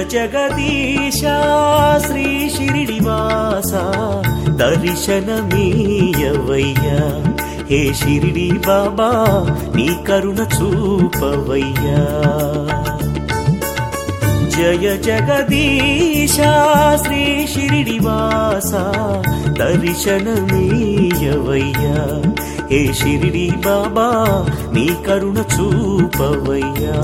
జగదీశ శ్రీ షిరిడివాస దర్శనమీయవయ్యా హే షిరిడి బాబా నీ కరుణ చూపవయ్యా జయ జగదీశ శ్రీ షిరిడివాస దర్శనమీయవయ్యా హే షిరిడి బాబా నీ కరుణ చూపవయ్యా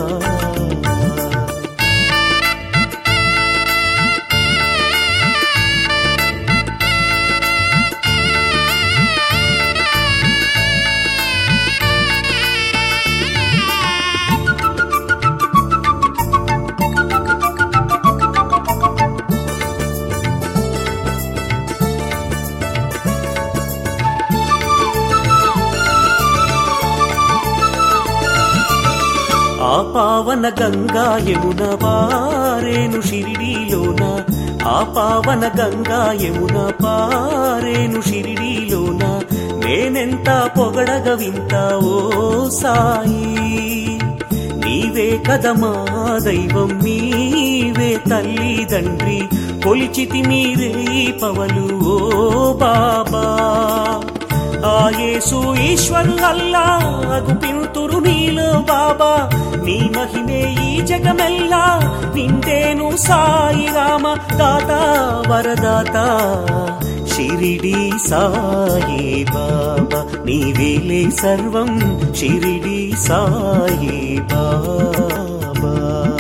ఆ పావన గంగా యమున పారేను షిరిడీలోన ఆ పావన గంగా యమున పారేను షిరిడీలోన నేనెంత పొగడగ వింత ఓ సాయి నీవే కదమా దైవం నీవే తల్లి తండ్రి కొలిచితి మీరే పవలు ఓ బాబా ఆ యేసు ఈశ్వరు అల్లాహు పిలుతురు నీలో బాబా నీ మహిమే ఈ జగమెల్లా నిండేను సాయి రామ దాత వరదాత షిరిడి సాయి బాబా నీవేలే సర్వం షిరిడి సాయి బాబా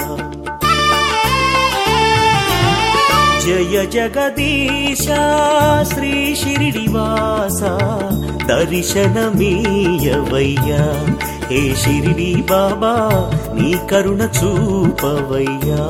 జయ జగదీశ శ్రీ షిరిడివాస దర్శనమీయవయ్యా హే షిరిడి బాబా నీ కరుణ చూపవయ్యా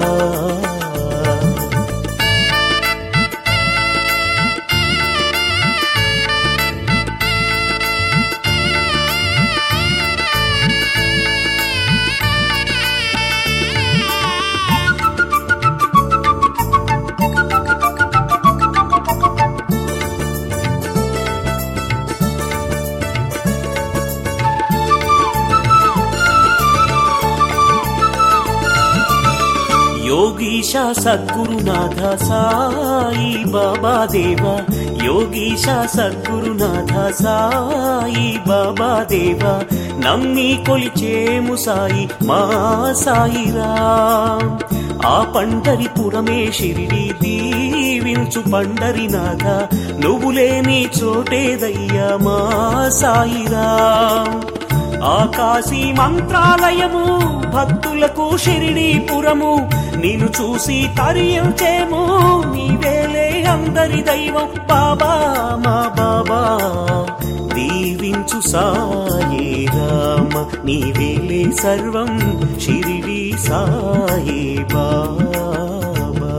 యోగీశ సద్గురునాథ సాయి బాబా దేవా యోగీశ సద్గురునాథ సాయి బాబా దేవా నమ్మి కొలిచేము సాయి మా సాయిరామ్ ఆ పండరిపురమే షిరిడి దీవించు పండరినాథ నువ్వు లేని చోటేదయ్యా మా సాయిరామ్ ఆ కాశీ మంత్రాలయము భక్తులకు షిరిడీపురము నిన్ను చూసి తరించేము నీవేలే అందరి దైవం బాబా మా బాబా దీవించు సాయి రామ నీవేలే సర్వం షిరిడి సాయి బాబా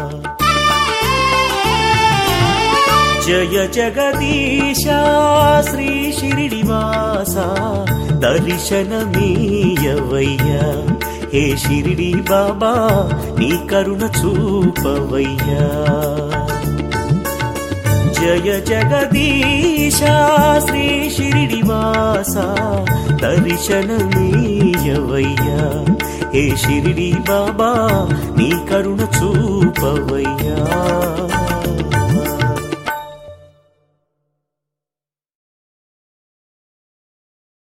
జయ జగదీశ శ్రీ షిరిడివాస దర్శనమీయవయ్యా హే షిరిడి బాబా నీ కరుణ చూపవయ్యా జయ జగదీశ శ్రీ షిరిడివాస దర్శనమీయవయ్యా హే షిరిడి బాబా నీ కరుణ చూపవయ్యా